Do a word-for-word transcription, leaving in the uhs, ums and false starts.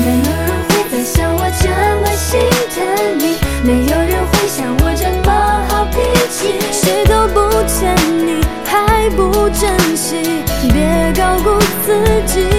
没有人会再像我这么心疼你，没有人会像我这么好脾气。谁都不欠你，还不珍惜，别高估自己。